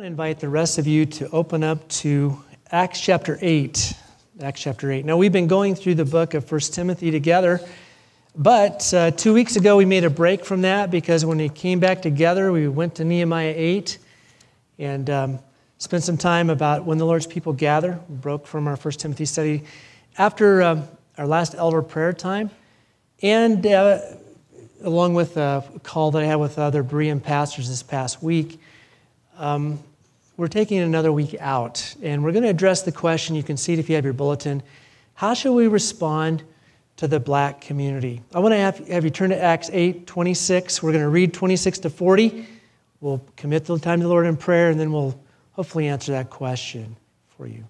want to invite the rest of you to open up to Acts chapter 8. Acts chapter 8. Now, we've been going through the book of 1 Timothy together, but 2 weeks ago we made a break from that because when we came back together, we went to Nehemiah 8 and spent some time about when the Lord's people gather. We broke from our 1 Timothy study after our last elder prayer time, and along with a call that I had with other Berean pastors this past week, we're taking another week out, and we're going to address the question, you can see it if you have your bulletin, how should we respond to the black community? I want to have you turn to Acts 8:26. We're going to read 26 to 40. We'll commit the time to the Lord in prayer, and then we'll hopefully answer that question for you.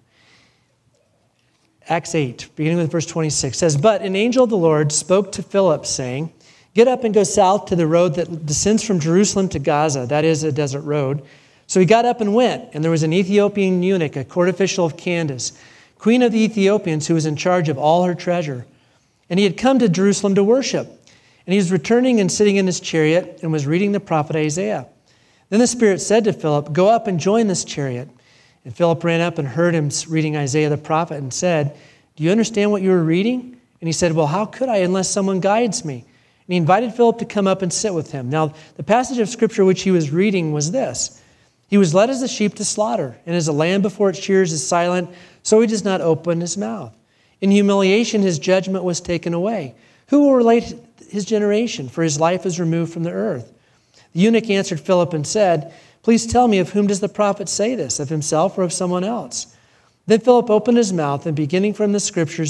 Acts 8, beginning with verse 26, says, "But an angel of the Lord spoke to Philip, saying, 'Get up and go south to the road that descends from Jerusalem to Gaza,' that is a desert road. So he got up and went, and there was an Ethiopian eunuch, a court official of Candace, queen of the Ethiopians, who was in charge of all her treasure. And he had come to Jerusalem to worship. And he was returning and sitting in his chariot and was reading the prophet Isaiah. Then the Spirit said to Philip, 'Go up and join this chariot.' And Philip ran up and heard him reading Isaiah the prophet and said, 'Do you understand what you are reading?' And he said, 'Well, how could I unless someone guides me?' And he invited Philip to come up and sit with him. Now, the passage of Scripture which he was reading was this: 'He was led as a sheep to slaughter, and as a lamb before its shearers is silent, so he does not open his mouth. In humiliation his judgment was taken away. Who will relate his generation? For his life is removed from the earth.' The eunuch answered Philip and said, 'Please tell me, of whom does the prophet say this, of himself or of someone else?' Then Philip opened his mouth, and beginning from the scripture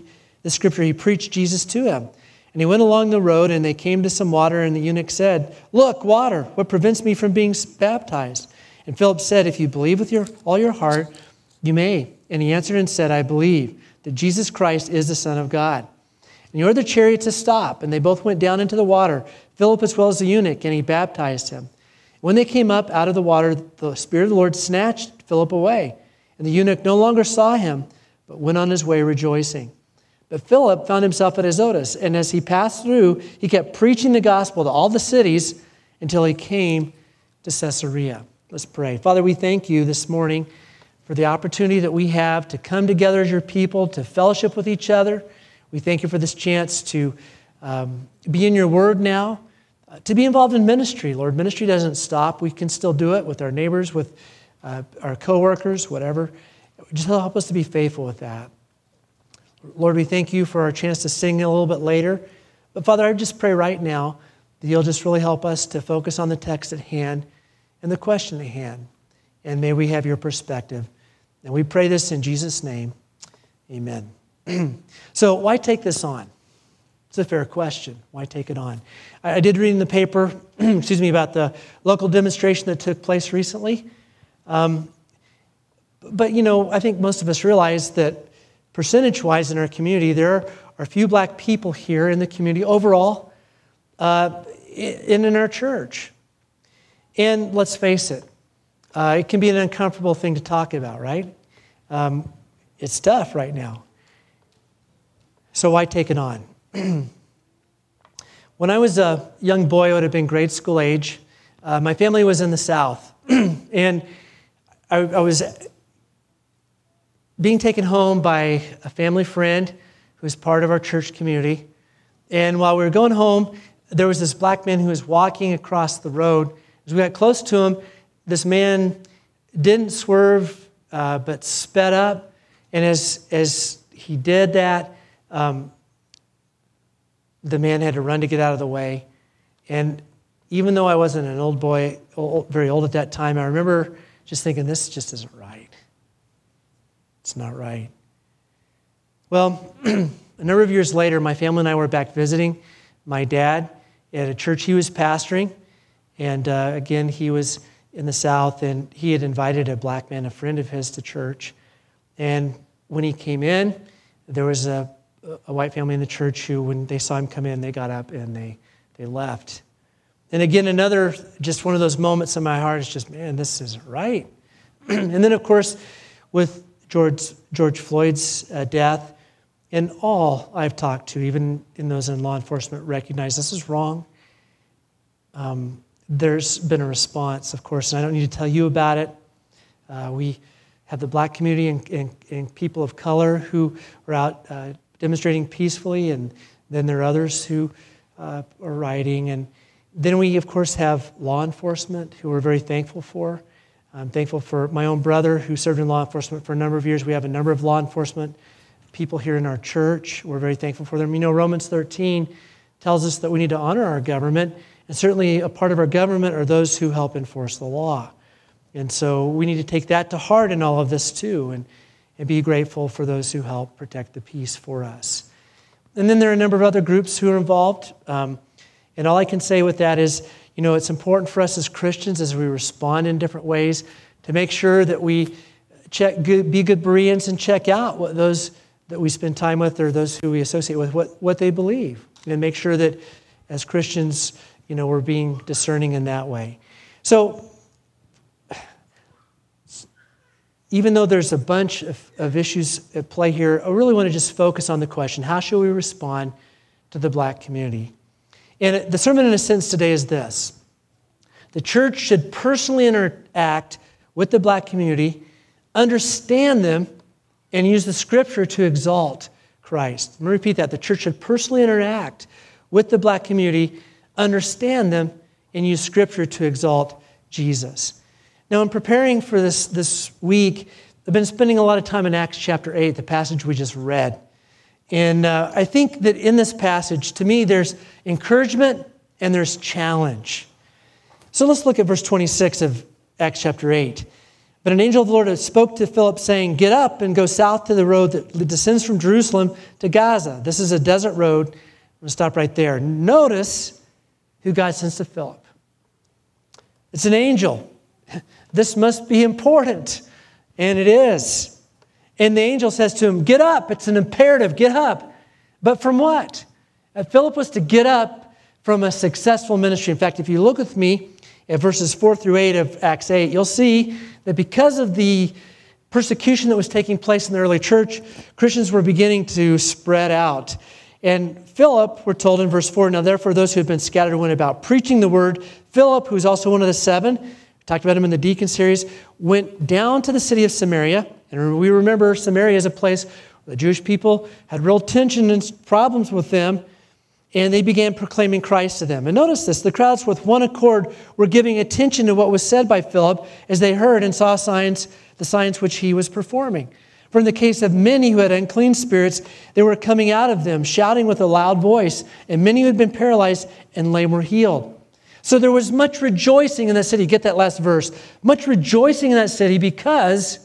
he preached Jesus to him. And he went along the road, and they came to some water, and the eunuch said, 'Look, water, what prevents me from being baptized?' And Philip said, 'If you believe with all your heart, you may.' And he answered and said, 'I believe that Jesus Christ is the Son of God.' And he ordered the chariot to stop, and they both went down into the water, Philip as well as the eunuch, and he baptized him. When they came up out of the water, the Spirit of the Lord snatched Philip away, and the eunuch no longer saw him, but went on his way rejoicing. But Philip found himself at Azotus, and as he passed through, he kept preaching the gospel to all the cities until he came to Caesarea." Let's pray. Father, we thank you this morning for the opportunity that we have to come together as your people, to fellowship with each other. We thank you for this chance to be in your word now, to be involved in ministry. Lord, ministry doesn't stop. We can still do it with our neighbors, with our coworkers, whatever. Just help us to be faithful with that. Lord, we thank you for our chance to sing a little bit later. But Father, I just pray right now that you'll just really help us to focus on the text at hand and the question at hand. And may we have your perspective. And we pray this in Jesus' name. Amen. So why take this on? It's a fair question. Why take it on? I did read in the paper, about the local demonstration that took place recently. But, I think most of us realize that percentage-wise in our community, there are a few black people here in the community overall and in our church. And let's face it, it can be an uncomfortable thing to talk about, right? It's tough right now. So why take it on? When I was a young boy, I would have been grade school age. My family was in the South. And I was being taken home by a family friend who was part of our church community. And while we were going home, there was this black man who was walking across the road. As we got close to him, this man didn't swerve, but sped up. And as he did that, the man had to run to get out of the way. And even though I wasn't an old boy, very old at that time, I remember just thinking, this just isn't right. It's not right. Well, a number of years later, my family and I were back visiting my dad at a church he was pastoring. And again, he was in the South, and he had invited a black man, a friend of his, to church. And when he came in, there was a white family in the church who, when they saw him come in, they got up and they left. And again, another, just one of those moments in my heart is just, man, this isn't right. And then, of course, with George Floyd's death, and all I've talked to, even in those in law enforcement, recognize this is wrong. There's been a response, of course, and I don't need to tell you about it. We have the black community and people of color who are out demonstrating peacefully, and then there are others who are rioting. And then we, of course, have law enforcement, who we're very thankful for. I'm thankful for my own brother who served in law enforcement for a number of years. We have a number of law enforcement people here in our church. We're very thankful for them. You know, Romans 13 tells us that we need to honor our government, and certainly a part of our government are those who help enforce the law. And so we need to take that to heart in all of this too, and be grateful for those who help protect the peace for us. And then there are a number of other groups who are involved. And all I can say with that is, you know, it's important for us as Christians, as we respond in different ways, to make sure that we be good Bereans and check out what those that we spend time with or those who we associate with, what they believe. And make sure that as Christians, you know, we're being discerning in that way. So, even though there's a bunch of issues at play here, I really want to just focus on the question, how should we respond to the black community? And the sermon in a sentence today is this: the church should personally interact with the black community, understand them, and use the scripture to exalt Christ. Let me repeat that. The church should personally interact with the black community, understand them, and use scripture to exalt Jesus. Now, in preparing for this week, I've been spending a lot of time in Acts chapter 8, the passage we just read. And I think that in this passage, to me, there's encouragement and there's challenge. So let's look at verse 26 of Acts chapter 8. But an angel of the Lord spoke to Philip, saying, "Get up and go south to the road that descends from Jerusalem to Gaza. This is a desert road." I'm going to stop right there. Notice who God sends to Philip. It's an angel. This must be important. And it is. And the angel says to him, "Get up." It's an imperative. Get up. But from what? Philip was to get up from a successful ministry. In fact, if you look with me at verses 4 through 8 of Acts 8, you'll see that because of the persecution that was taking place in the early church, Christians were beginning to spread out. And Philip, we're told in verse 4, "Now therefore those who had been scattered went about preaching the word. Philip, who's also one of the 7, we talked about him in the deacon series, went down to the city of Samaria." And we remember Samaria is a place where the Jewish people had real tension and problems with them, and they began proclaiming Christ to them. And notice this, the crowds with one accord were giving attention to what was said by Philip as they heard and saw the signs which he was performing. For in the case of many who had unclean spirits, they were coming out of them, shouting with a loud voice, and many who had been paralyzed and lame were healed. So there was much rejoicing in that city. Get that last verse. Much rejoicing in that city because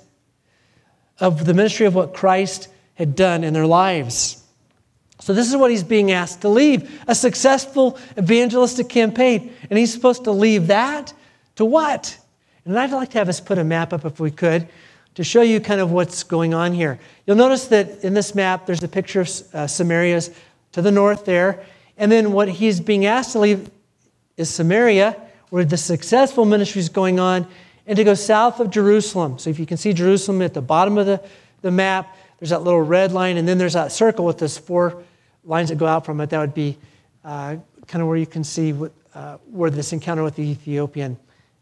of the ministry of what Christ had done in their lives. So this is what he's being asked to leave, a successful evangelistic campaign. And he's supposed to leave that to what? And I'd like to have us put a map up if we could to show you kind of what's going on here. You'll notice that in this map, there's a picture of Samaria to the north there. And then what he's being asked to leave is Samaria, where the successful ministry is going on, and to go south of Jerusalem. So if you can see Jerusalem at the bottom of the map, there's that little red line, and then there's that circle with those 4 lines that go out from it. That would be kind of where you can see where this encounter with the Ethiopian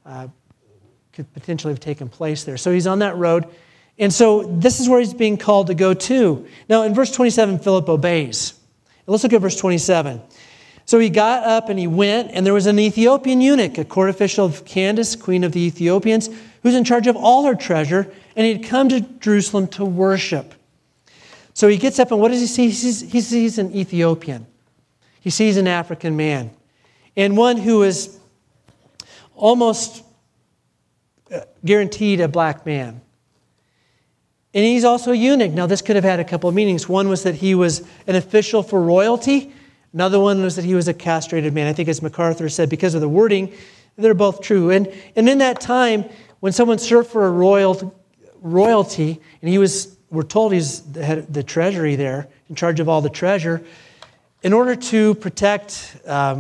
could potentially have taken place there. So he's on that road. And so this is where he's being called to go to. Now in verse 27, Philip obeys. Let's look at verse 27. So he got up and he went, and there was an Ethiopian eunuch, a court official of Candace, queen of the Ethiopians, who's in charge of all her treasure, and he'd come to Jerusalem to worship. So he gets up, and what does he see? He sees an Ethiopian. He sees an African man, and one who is almost guaranteed a black man. And he's also a eunuch. Now, this could have had a couple of meanings. One was that he was an official for royalty. Another one was that he was a castrated man. I think as MacArthur said, because of the wording, they're both true. And in that time, when someone served for a royalty, and we're told he's the head of the treasury there, in charge of all the treasure, in order to protect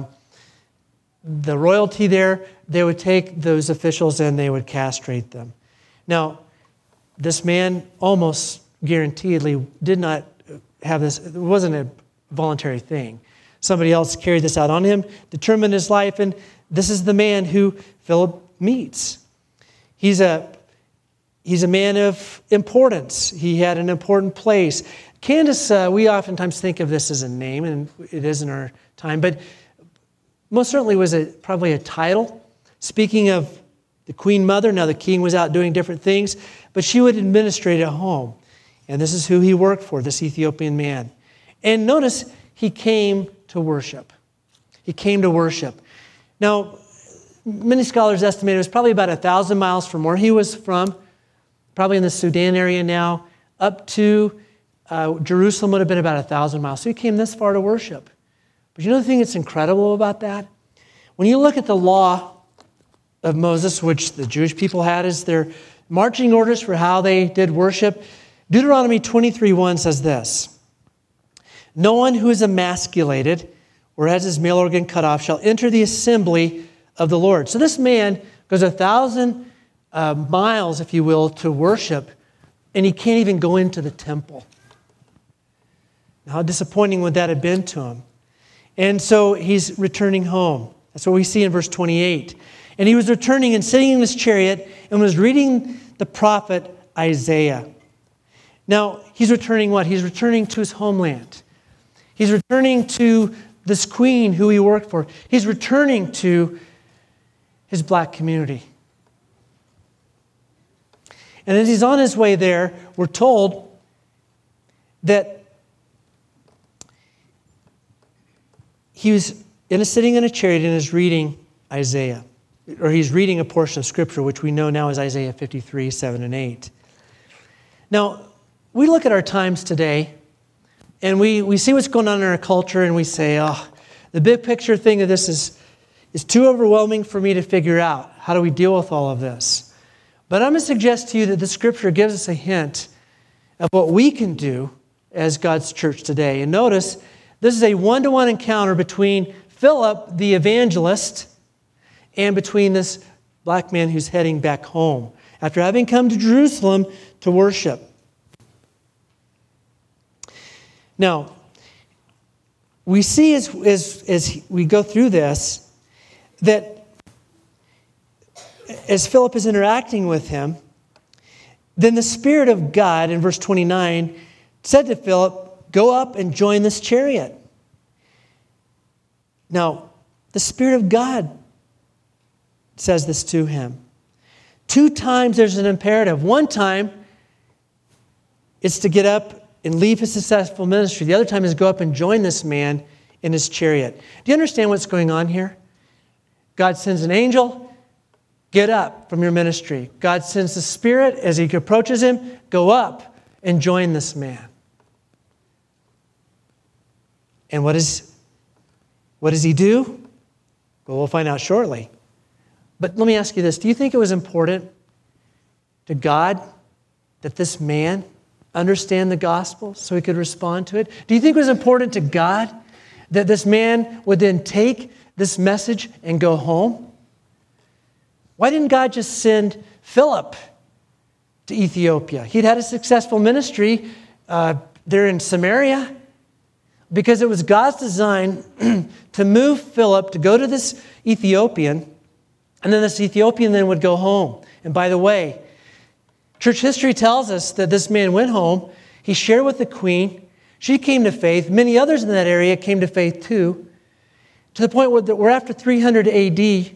the royalty there, they would take those officials and they would castrate them. Now, this man almost guaranteedly did not have this. It wasn't a voluntary thing. Somebody else carried this out on him, determined his life, and this is the man who Philip meets. He's a He's a man of importance. He had an important place. Candace, we oftentimes think of this as a name, and it is in our time, but most certainly was probably a title. Speaking of the queen mother, now the king was out doing different things, but she would administrate at home. And this is who he worked for, this Ethiopian man. And notice, he came to worship. He came to worship. Now, many scholars estimate it was probably about 1,000 miles from where he was from, probably in the Sudan area now, up to Jerusalem would have been about 1,000 miles. So he came this far to worship. But you know the thing that's incredible about that? When you look at the law of Moses, which the Jewish people had as their marching orders for how they did worship, Deuteronomy 23:1 says this: "No one who is emasculated or has his male organ cut off shall enter the assembly of the Lord." So this man goes 1,000 miles, if you will, to worship, and he can't even go into the temple. Now, how disappointing would that have been to him? And so he's returning home. That's what we see in verse 28. "And he was returning and sitting in his chariot and was reading the prophet Isaiah." Now, he's returning what? He's returning to his homeland. He's returning to this queen who he worked for. He's returning to his black community. And as he's on his way there, we're told that he was sitting in a chariot and is reading Isaiah. Or he's reading a portion of Scripture, which we know now is Isaiah 53, 7 and 8. Now, we look at our times today, and we see what's going on in our culture, and we say, oh, the big picture thing of this is too overwhelming for me to figure out. How do we deal with all of this? But I'm going to suggest to you that the Scripture gives us a hint of what we can do as God's church today. And notice, this is a one-to-one encounter between Philip, the evangelist, and between this black man who's heading back home after having come to Jerusalem to worship. Now, we see as we go through this that as Philip is interacting with him, then the Spirit of God, in verse 29, said to Philip, "Go up and join this chariot." Now, the Spirit of God says this to him. 2 times there's an imperative. One time, it's to get up and leave his successful ministry. The other time is go up and join this man in his chariot. Do you understand what's going on here? God sends an angel. Get up from your ministry. God sends the Spirit. As he approaches him, go up and join this man. And what does he do? Well, we'll find out shortly. But let me ask you this. Do you think it was important to God that this man understand the gospel so he could respond to it? Do you think it was important to God that this man would then take this message and go home? Why didn't God just send Philip to Ethiopia? He'd had a successful ministry there in Samaria because it was God's design to move Philip to go to this Ethiopian, and then this Ethiopian then would go home. And by the way, church history tells us that this man went home. He shared with the queen. She came to faith. Many others in that area came to faith too, to the point where after 300 A.D.,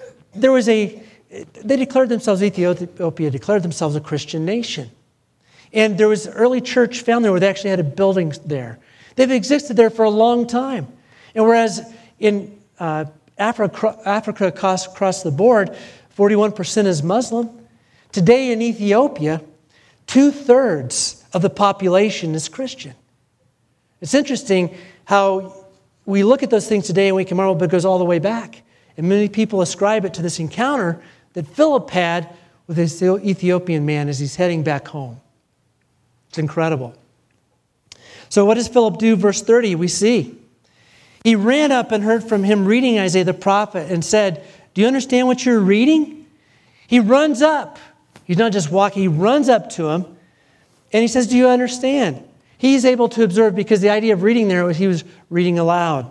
they declared themselves, Ethiopia declared themselves a Christian nation. And there was an early church found there where they actually had a building there. They've existed there for a long time. And whereas in Africa across the board, 41% is Muslim, today in Ethiopia, 2/3 of the population is Christian. It's interesting how we look at those things today and we can marvel, but it goes all the way back. And many people ascribe it to this encounter that Philip had with this Ethiopian man as he's heading back home. It's incredible. So what does Philip do? Verse 30, we see. He ran up and heard from him reading Isaiah the prophet and said, "Do you understand what you're reading?" He runs up. He's not just walking. He runs up to him and he says, "Do you understand?" He's able to observe because the idea of reading there was he was reading aloud.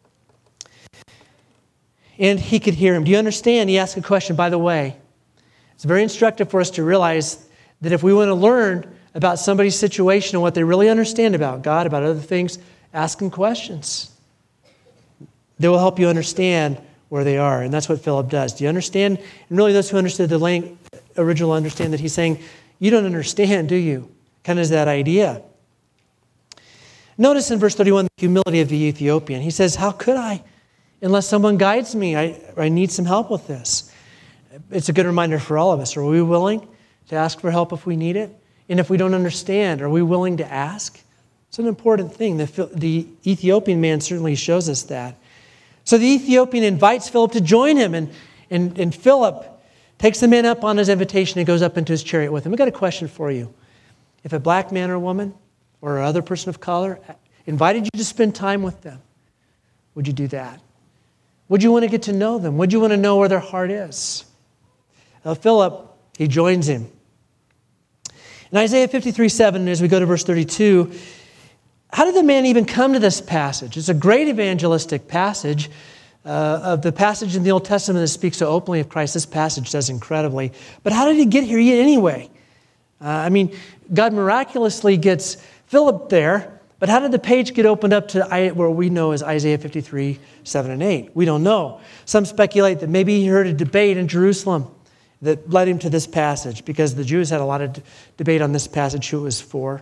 And he could hear him. "Do you understand?" He asked a question. By the way, It's very instructive for us to realize that if we want to learn about somebody's situation and what they really understand about God, about other things, ask them questions. They will help you understand where they are. And that's what Philip does. Do you understand? And really those who understood the original understand that he's saying, you don't understand, do you? Kind of is that idea. Notice in verse 31 the humility of the Ethiopian. He says, how could I? Unless someone guides me, I need some help with this. It's a good reminder for all of us. Are we willing to ask for help if we need it? And if we don't understand, are we willing to ask? It's an important thing. The Ethiopian man certainly shows us that. So the Ethiopian invites Philip to join him, and Philip takes the man up on his invitation and goes up into his chariot with him. I've got a question for you. If a black man or woman or another person of color invited you to spend time with them, would you do that? Would you want to get to know them? Would you want to know where their heart is? Philip, he joins him. In Isaiah 53:7, as we go to verse 32, how did the man even come to this passage? It's a great evangelistic passage. Of the passage in the Old Testament that speaks so openly of Christ, this passage does incredibly. But how did he get here anyway? God miraculously gets Philip there, but how did the page get opened up to where we know as Isaiah 53:7 and 8? We don't know. Some speculate that maybe he heard a debate in Jerusalem that led him to this passage, because the Jews had a lot of debate on this passage, who it was for.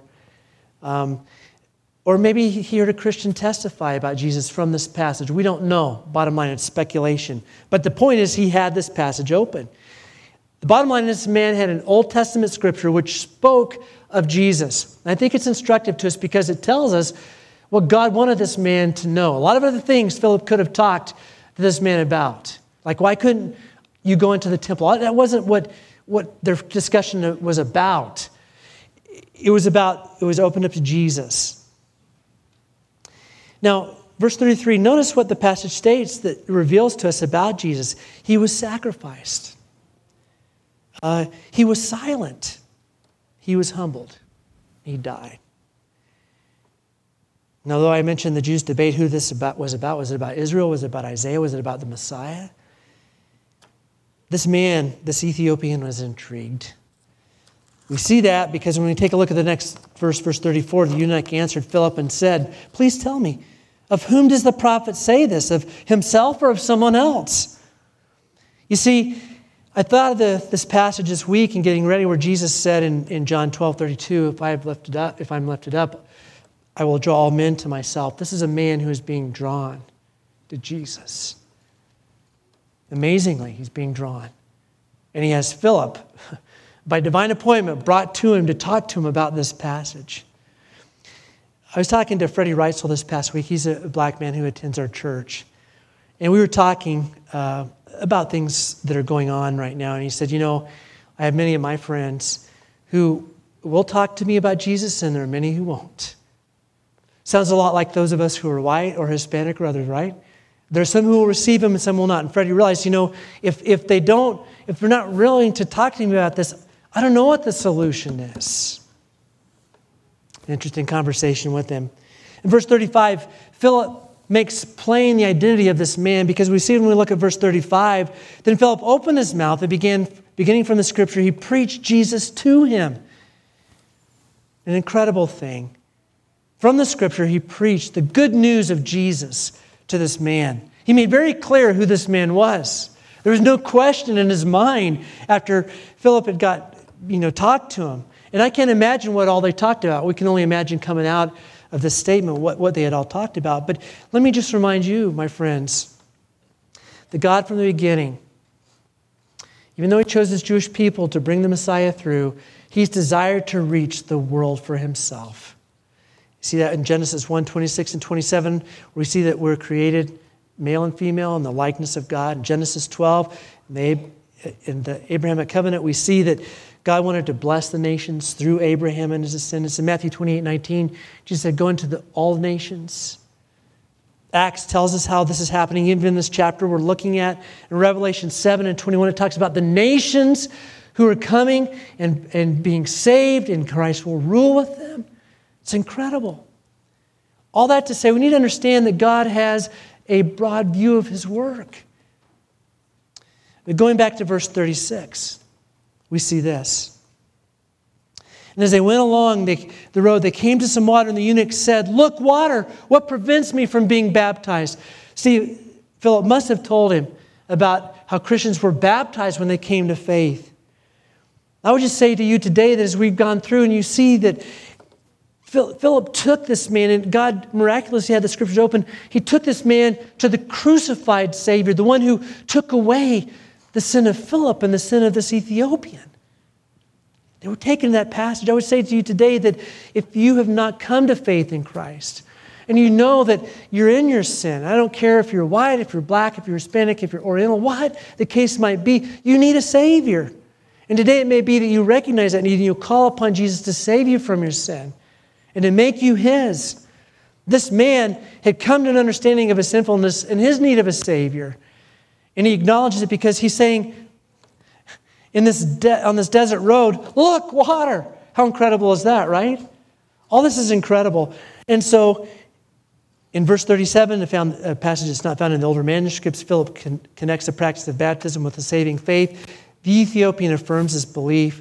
Or maybe he heard a Christian testify about Jesus from this passage. We don't know. Bottom line, it's speculation. But the point is, he had this passage open. The bottom line is, this man had an Old Testament scripture which spoke of Jesus. And I think it's instructive to us because it tells us what God wanted this man to know. A lot of other things Philip could have talked to this man about. Like, why couldn't you go into the temple? That wasn't what their discussion was about. It was opened up to Jesus. Now, verse 33, notice what the passage states that reveals to us about Jesus. He was sacrificed. He was silent. He was humbled. He died. And although I mentioned the Jews' debate who this was about Israel? Was it about Isaiah? Was it about the Messiah? This man, this Ethiopian, was intrigued. We see that because when we take a look at the next verse, verse 34, the eunuch answered Philip and said, please tell me, of whom does the prophet say this? Of himself or of someone else? You see, I thought of this passage this week in getting ready where Jesus said in John 12:32, if I'm lifted up, I will draw all men to myself. This is a man who is being drawn to Jesus. Amazingly, he's being drawn. And he has Philip, by divine appointment, brought to him to talk to him about this passage. I was talking to Freddie Reitzel this past week. He's a black man who attends our church. And we were talking about things that are going on right now. And he said, I have many of my friends who will talk to me about Jesus, and there are many who won't. Sounds a lot like those of us who are white or Hispanic or others, right? There's some who will receive him and some will not. And Freddie realized, if they're not willing to talk to me about this, I don't know what the solution is. An interesting conversation with him. In verse 35, Philip makes plain the identity of this man, because we see when we look at verse 35, then Philip opened his mouth and beginning from the scripture, he preached Jesus to him. An incredible thing. From the scripture, he preached the good news of Jesus to this man. He made very clear who this man was. There was no question in his mind after Philip had talked to him. And I can't imagine what all they talked about. We can only imagine coming out of this statement what they had all talked about. But let me just remind you, my friends, that God from the beginning, even though he chose his Jewish people to bring the Messiah through, he's desired to reach the world for himself. You see that in Genesis 1:26 and 27, where we see that we're created male and female in the likeness of God. In Genesis 12, in the Abrahamic covenant, we see that God wanted to bless the nations through Abraham and his descendants. In Matthew 28:19, Jesus said, go into all nations. Acts tells us how this is happening. Even in this chapter we're looking at, in Revelation 7 and 21, it talks about the nations who are coming and being saved, and Christ will rule with them. It's incredible. All that to say, we need to understand that God has a broad view of his work. But going back to verse 36, we see this. And as they went along the road, they came to some water, and the eunuch said, "Look, water, what prevents me from being baptized?" See, Philip must have told him about how Christians were baptized when they came to faith. I would just say to you today that as we've gone through and you see that Philip took this man, and God miraculously had the scriptures open. He took this man to the crucified Savior, the one who took away the sin of Philip and the sin of this Ethiopian. They were taken in that passage. I would say to you today that if you have not come to faith in Christ, and you know that you're in your sin, I don't care if you're white, if you're black, if you're Hispanic, if you're Oriental, what the case might be, you need a Savior. And today it may be that you recognize that need and you call upon Jesus to save you from your sin and to make you His. This man had come to an understanding of his sinfulness and his need of a Savior. And he acknowledges it because he's saying, on this desert road, look, water. How incredible is that, right? All this is incredible. And so, in verse 37, a passage that's not found in the older manuscripts, Philip connects the practice of baptism with the saving faith. The Ethiopian affirms his belief.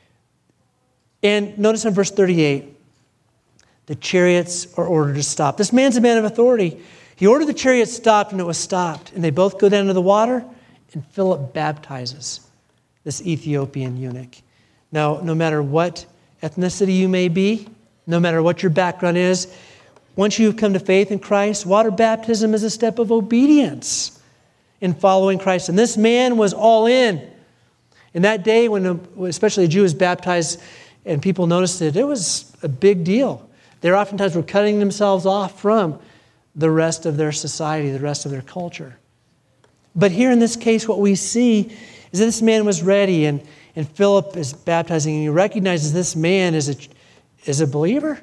And notice in verse 38, the chariots are ordered to stop. This man's a man of authority. He ordered the chariot stopped, and it was stopped. And they both go down to the water, and Philip baptizes this Ethiopian eunuch. Now, no matter what ethnicity you may be, no matter what your background is, once you've come to faith in Christ, water baptism is a step of obedience in following Christ. And this man was all in. In that day, when especially a Jew was baptized and people noticed it was a big deal. They oftentimes were cutting themselves off from the rest of their society, the rest of their culture. But here in this case, what we see is that this man was ready, and Philip is baptizing, and he recognizes this man is a believer.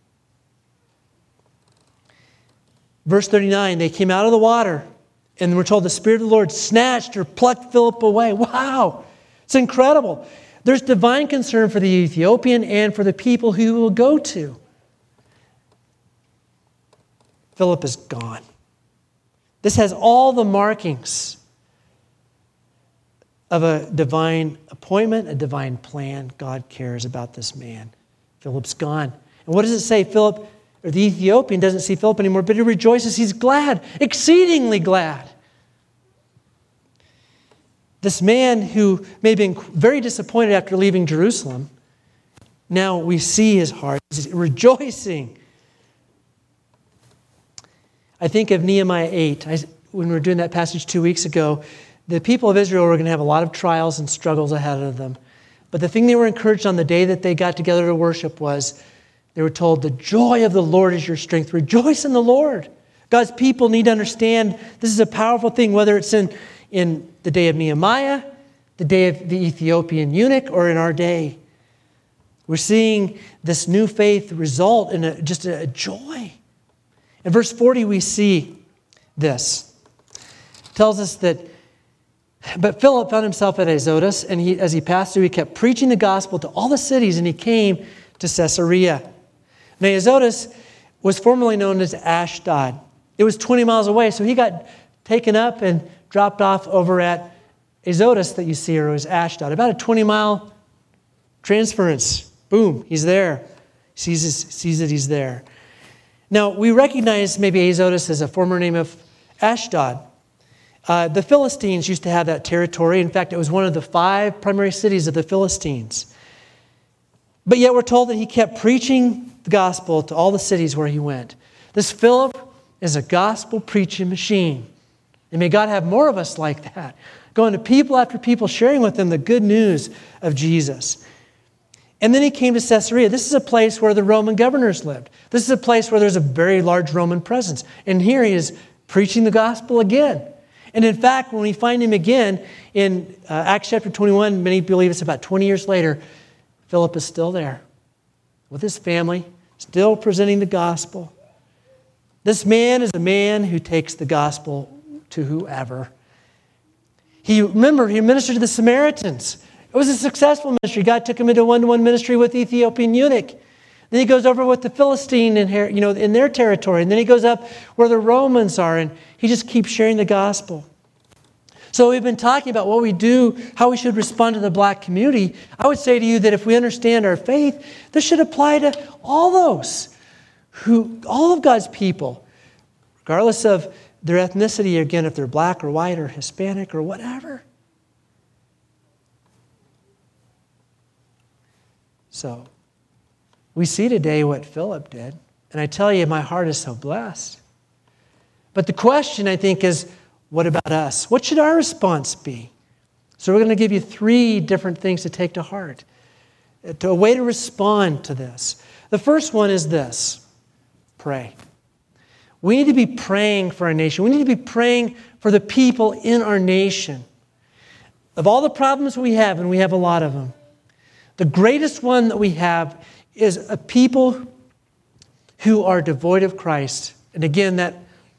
Verse 39, they came out of the water, and we're told the Spirit of the Lord snatched or plucked Philip away. Wow, it's incredible. There's divine concern for the Ethiopian and for the people who he will go to. Philip is gone. This has all the markings of a divine appointment, a divine plan. God cares about this man. Philip's gone. And what does it say? Philip, or the Ethiopian, doesn't see Philip anymore, but he rejoices. He's glad, exceedingly glad. This man who may have been very disappointed after leaving Jerusalem, now we see his heart. He's rejoicing. I think of Nehemiah 8. When we were doing that passage 2 weeks ago, the people of Israel were going to have a lot of trials and struggles ahead of them. But the thing they were encouraged on the day that they got together to worship was they were told, the joy of the Lord is your strength. Rejoice in the Lord. God's people need to understand this is a powerful thing, whether it's in the day of Nehemiah, the day of the Ethiopian eunuch, or in our day. We're seeing this new faith result in just a joy. In verse 40, we see this. It tells us that, but Philip found himself at Azotus, and as he passed through, he kept preaching the gospel to all the cities, and he came to Caesarea. Now, Azotus was formerly known as Ashdod. It was 20 miles away, so he got taken up and dropped off over at Azotus that you see here, was Ashdod. About a 20-mile transference. Boom, he's there. Sees that he's there. Now, we recognize maybe Azotus as a former name of Ashdod. The Philistines used to have that territory. In fact, it was one of the 5 primary cities of the Philistines. But yet we're told that he kept preaching the gospel to all the cities where he went. This Philip is a gospel preaching machine. And may God have more of us like that, going to people after people, sharing with them the good news of Jesus. And then he came to Caesarea. This is a place where the Roman governors lived. This is a place where there's a very large Roman presence. And here he is preaching the gospel again. And in fact, when we find him again in Acts chapter 21, many believe it's about 20 years later, Philip is still there with his family, still presenting the gospel. This man is a man who takes the gospel to whoever. He ministered to the Samaritans. It was a successful ministry. God took him into a one-to-one ministry with the Ethiopian eunuch. Then he goes over with the Philistine in their territory. And then he goes up where the Romans are, and he just keeps sharing the gospel. So we've been talking about what we do, how we should respond to the black community. I would say to you that if we understand our faith, this should apply to all of God's people, regardless of their ethnicity, again, if they're black or white or Hispanic or whatever. So we see today what Philip did. And I tell you, my heart is so blessed. But the question, I think, is, what about us? What should our response be? So we're going to give you 3 different things to take to heart, a way to respond to this. The first one is this: pray. We need to be praying for our nation. We need to be praying for the people in our nation. Of all the problems we have, and we have a lot of them, the greatest one that we have is a people who are devoid of Christ. And again, that's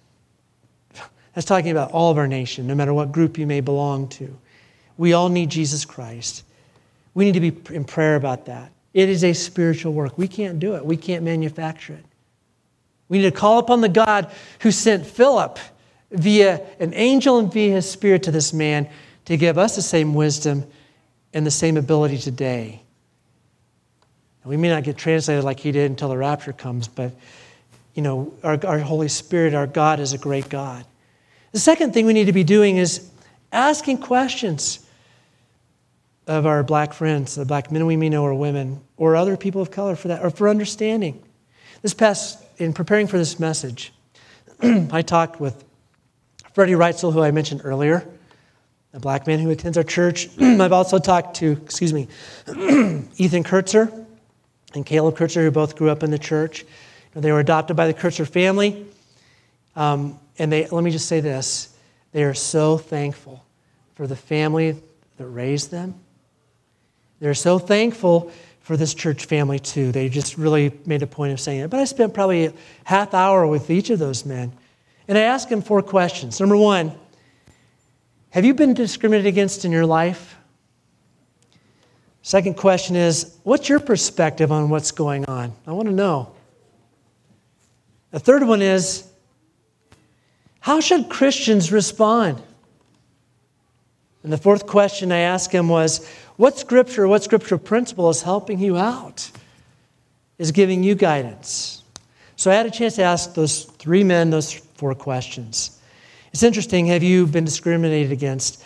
talking about all of our nation, no matter what group you may belong to. We all need Jesus Christ. We need to be in prayer about that. It is a spiritual work. We can't do it. We can't manufacture it. We need to call upon the God who sent Philip via an angel and via his Spirit to this man to give us the same wisdom and the same ability today. We may not get translated like he did until the rapture comes, but our Holy Spirit, our God, is a great God. The second thing we need to be doing is asking questions of our black friends, the black men we may know or women, or other people of color for that, or for understanding. In preparing for this message, I talked with Freddie Reitzel, who I mentioned earlier, a black man who attends our church. I've also talked to, Ethan Kurtzer and Caleb Kurtzer, who both grew up in the church. They were adopted by the Kurtzer family. And let me just say this: they are so thankful for the family that raised them. They're so thankful for this church family too. They just really made a point of saying it. But I spent probably a half hour with each of those men. And I asked them 4 questions. Number 1, have you been discriminated against in your life? Second question is, what's your perspective on what's going on? I want to know. The third one is, how should Christians respond? And the fourth question I asked him was, what scriptural principle is helping you out, is giving you guidance? So I had a chance to ask those 3 men those 4 questions. It's interesting, have you been discriminated against?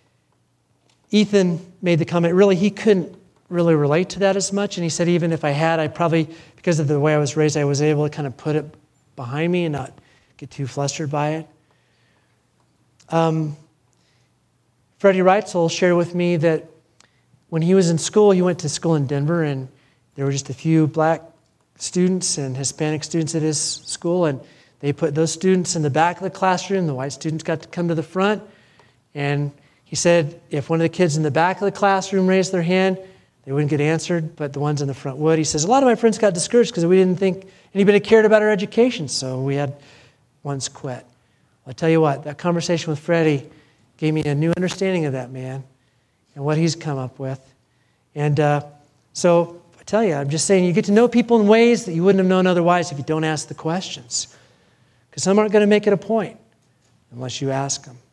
Ethan made the comment, really, he couldn't really relate to that as much. And he said, even if I had, I probably, because of the way I was raised, I was able to kind of put it behind me and not get too flustered by it. Freddie Reitzel shared with me that when he was in school, he went to school in Denver, and there were just a few black students and Hispanic students at his school, and they put those students in the back of the classroom. The white students got to come to the front. And he said if one of the kids in the back of the classroom raised their hand, they wouldn't get answered, but the ones in the front would. He says, a lot of my friends got discouraged because we didn't think anybody cared about our education, so we had ones quit. Well, I tell you what, that conversation with Freddie gave me a new understanding of that man and what he's come up with. And so I tell you, I'm just saying, you get to know people in ways that you wouldn't have known otherwise if you don't ask the questions. Because some aren't going to make it a point unless you ask them.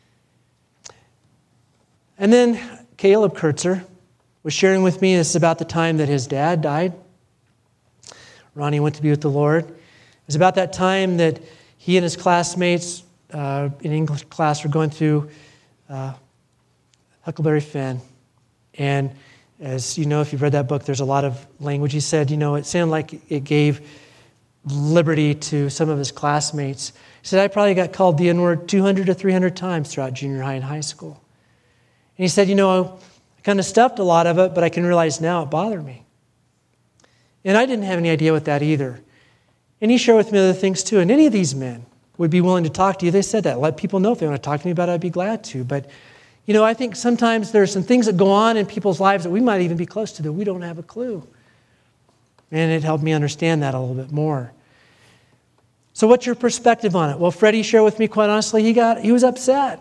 And then Caleb Kurtzer was sharing with me, this is about the time that his dad died. Ronnie went to be with the Lord. It was about that time that he and his classmates in English class were going through Huckleberry Finn. And as you know, if you've read that book, there's a lot of language. He said, it sounded like it gave liberty to some of his classmates. He said, I probably got called the N-word 200 to 300 times throughout junior high and high school. And he said, I kind of stuffed a lot of it, but I can realize now it bothered me. And I didn't have any idea what that either. And he shared with me other things too. And any of these men would be willing to talk to you. They said that. Let people know if they want to talk to me about it, I'd be glad to. But, I think sometimes there's some things that go on in people's lives that we might even be close to that we don't have a clue. And it helped me understand that a little bit more. So what's your perspective on it? Well, Freddie shared with me, quite honestly, he was upset.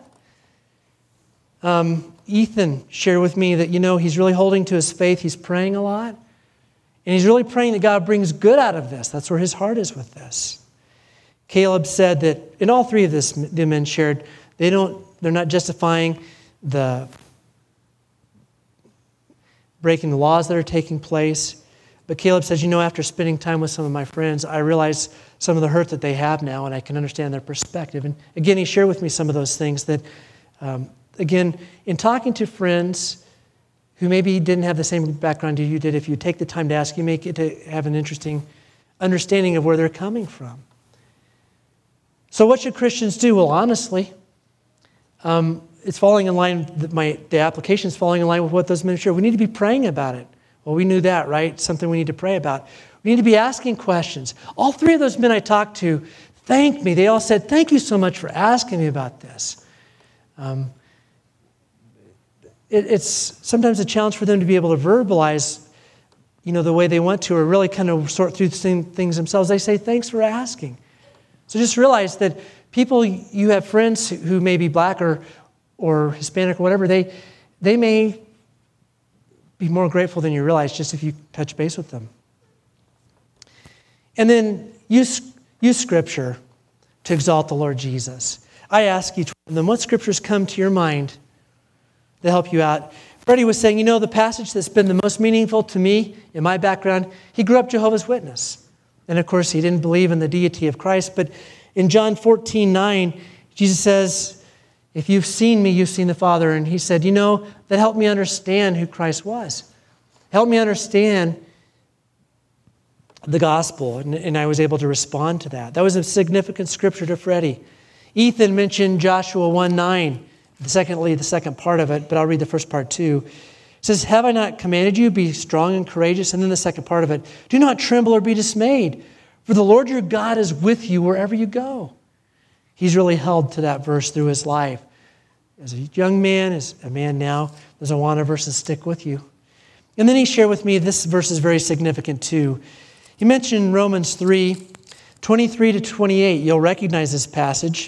Ethan shared with me that, he's really holding to his faith. He's praying a lot. And he's really praying that God brings good out of this. That's where his heart is with this. Caleb said that, and all 3 of the men shared, they They're not justifying the breaking the laws that are taking place. But Caleb says, after spending time with some of my friends, I realize some of the hurt that they have now, and I can understand their perspective. And again, he shared with me some of those things that, again, in talking to friends who maybe didn't have the same background as you did, if you take the time to ask, you may get to have an interesting understanding of where they're coming from. So what should Christians do? Well, honestly, it's falling in line, the application is falling in line with what those men shared. We need to be praying about it. Well, we knew that, right? Something we need to pray about. We need to be asking questions. All three of those men I talked to thanked me. They all said, thank you so much for asking me about this. It's sometimes a challenge for them to be able to verbalize, the way they want to, or really kind of sort through the same things themselves. They say, thanks for asking. So just realize that people, you have friends who may be black or Hispanic or whatever, they may be more grateful than you realize just if you touch base with them. And then use Scripture to exalt the Lord Jesus. I ask each one of them, what Scriptures come to your mind to help you out? Freddie was saying, the passage that's been the most meaningful to me in my background, he grew up Jehovah's Witness. And of course, he didn't believe in the deity of Christ. But in John 14:9, Jesus says, if you've seen me, you've seen the Father. And he said, that helped me understand who Christ was. Helped me understand the gospel. And I was able to respond to that. That was a significant scripture to Freddie. Ethan mentioned Joshua 1:9. The second part of it, but I'll read the first part too. It says, have I not commanded you, be strong and courageous? And then the second part of it, do not tremble or be dismayed, for the Lord your God is with you wherever you go. He's really held to that verse through his life. As a young man, as a man now, those Awana verses stick with you. And then he shared with me, this verse is very significant too. He mentioned Romans 3:23-28. You'll recognize this passage.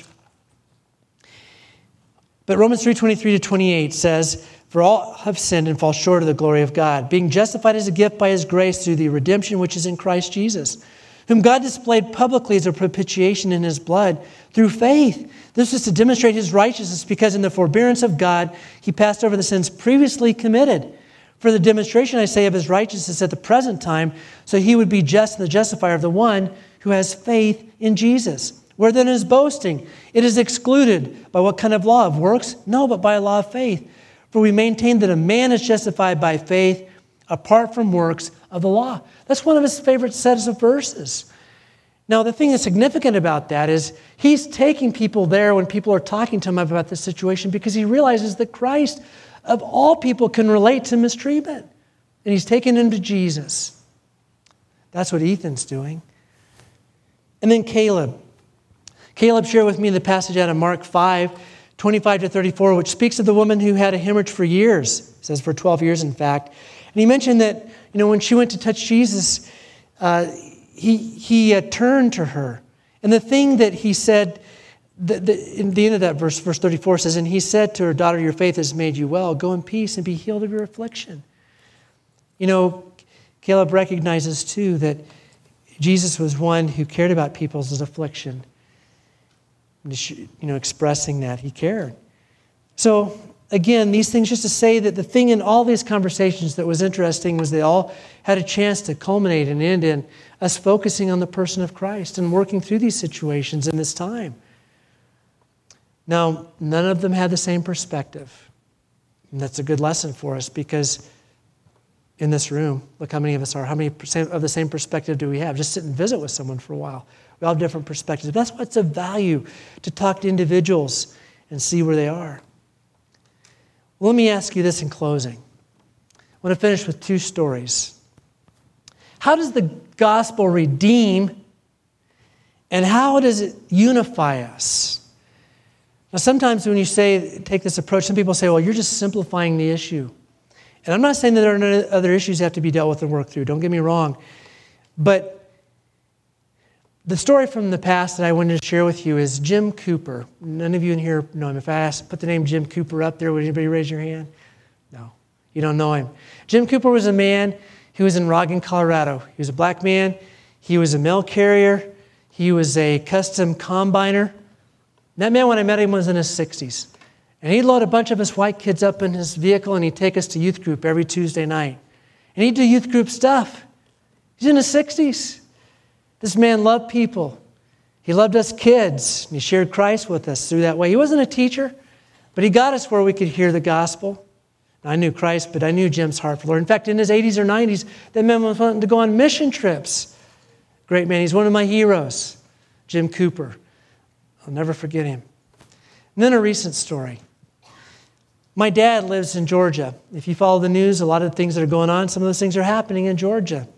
But Romans 3:23-28 says, for all have sinned and fall short of the glory of God, being justified as a gift by his grace through the redemption which is in Christ Jesus, whom God displayed publicly as a propitiation in his blood through faith. This is to demonstrate his righteousness, because in the forbearance of God, he passed over the sins previously committed. For the demonstration, I say, of his righteousness at the present time, so he would be just and the justifier of the one who has faith in Jesus. Where then is boasting? It is excluded. By what kind of law? Of works? No, but by a law of faith. For we maintain that a man is justified by faith apart from works of the law. That's one of his favorite sets of verses. Now, the thing that's significant about that is he's taking people there when people are talking to him about this situation, because he realizes that Christ, of all people, can relate to mistreatment. And he's taking them to Jesus. That's what Ethan's doing. And then Caleb. Caleb shared with me the passage out of Mark 5:25-34, which speaks of the woman who had a hemorrhage for years. It says for 12 years, in fact. And he mentioned that, when she went to touch Jesus, he turned to her. And the thing that he said, in the end of that verse 34 says, and he said to her, daughter, your faith has made you well. Go in peace and be healed of your affliction. Caleb recognizes too that Jesus was one who cared about people's affliction. Expressing that he cared. So again, these things just to say that the thing in all these conversations that was interesting was they all had a chance to culminate and end in us focusing on the person of Christ and working through these situations in this time. Now, none of them had the same perspective. And that's a good lesson for us, because in this room, look how many of us are. How many percent of the same perspective do we have? Just sit and visit with someone for a while. We all have different perspectives. That's what's of value, to talk to individuals and see where they are. Well, let me ask you this in closing. I want to finish with two stories. How does the gospel redeem, and how does it unify us? Now, sometimes when you take this approach, some people say, well, you're just simplifying the issue. And I'm not saying that there are no other issues that have to be dealt with and worked through. Don't get me wrong. But the story from the past that I wanted to share with you is Jim Cooper. None of you in here know him. If I put the name Jim Cooper up there, would anybody raise your hand? No, you don't know him. Jim Cooper was a man who was in Roggen, Colorado. He was a black man. He was a mail carrier. He was a custom combiner. That man, when I met him, was in his 60s. And he'd load a bunch of us white kids up in his vehicle and he'd take us to youth group every Tuesday night. And he'd do youth group stuff. He's in his 60s. This man loved people. He loved us kids. And he shared Christ with us through that way. He wasn't a teacher, but he got us where we could hear the gospel. I knew Christ, but I knew Jim's heart for the Lord. In fact, in his 80s or 90s, that man was wanting to go on mission trips. Great man. He's one of my heroes, Jim Cooper. I'll never forget him. And then a recent story. My dad lives in Georgia. If you follow the news, a lot of the things that are going on, some of those things are happening in Georgia.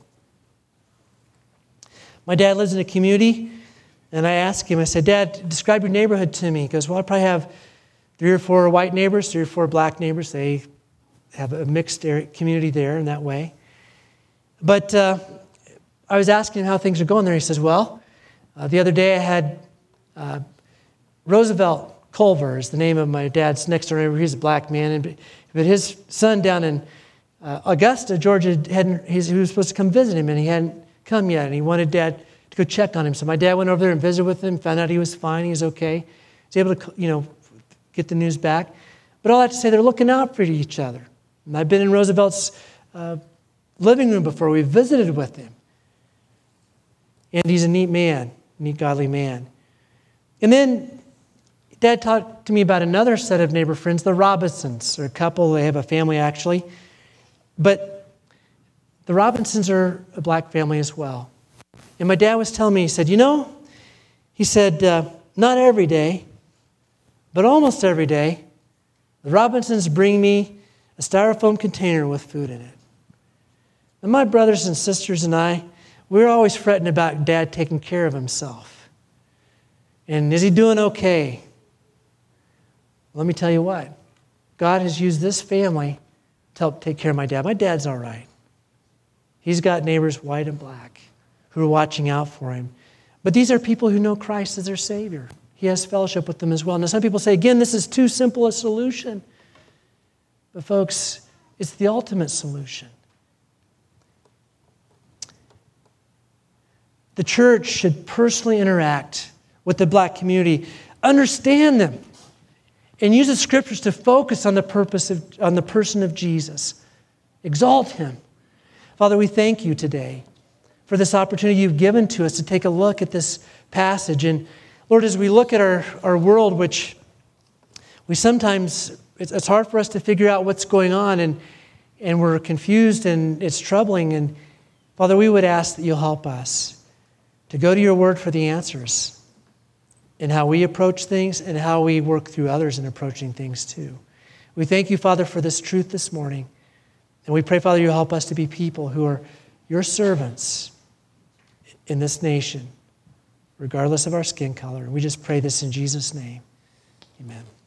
My dad lives in a community, and I asked him, I said, Dad, describe your neighborhood to me. He goes, well, I probably have 3 or 4 white neighbors, 3 or 4 black neighbors. They have a mixed community there in that way. But I was asking him how things are going there. He says, well, the other day I had Roosevelt Culver is the name of my dad's next door neighbor. He's a black man. But his son down in Augusta, Georgia, he was supposed to come visit him, and he hadn't come yet. And he wanted Dad to go check on him. So my dad went over there and visited with him, found out he was fine, he was okay. He was able to, get the news back. But all that to say, they're looking out for each other. And I've been in Roosevelt's living room before. We visited with him. And he's a neat man, neat, godly man. And then Dad talked to me about another set of neighbor friends, the Robinsons. They're a couple. They have a family, actually. But the Robinsons are a black family as well. And my dad was telling me, he said, not every day, but almost every day, the Robinsons bring me a styrofoam container with food in it. And my brothers and sisters and I, we were always fretting about Dad taking care of himself. And is he doing okay? Let me tell you what. God has used this family to help take care of my dad. My dad's all right. He's got neighbors, white and black, who are watching out for him. But these are people who know Christ as their Savior. He has fellowship with them as well. Now, some people say, again, this is too simple a solution. But folks, it's the ultimate solution. The church should personally interact with the black community, understand them, and use the scriptures to focus on the person of Jesus. Exalt him. Father, we thank you today for this opportunity you've given to us to take a look at this passage. And Lord, as we look at our world, which we sometimes, it's hard for us to figure out what's going on, and we're confused and it's troubling. And Father, we would ask that you'll help us to go to your word for the answers in how we approach things and how we work through others in approaching things too. We thank you, Father, for this truth this morning. And we pray, Father, you'll help us to be people who are your servants in this nation, regardless of our skin color. And we just pray this in Jesus' name. Amen.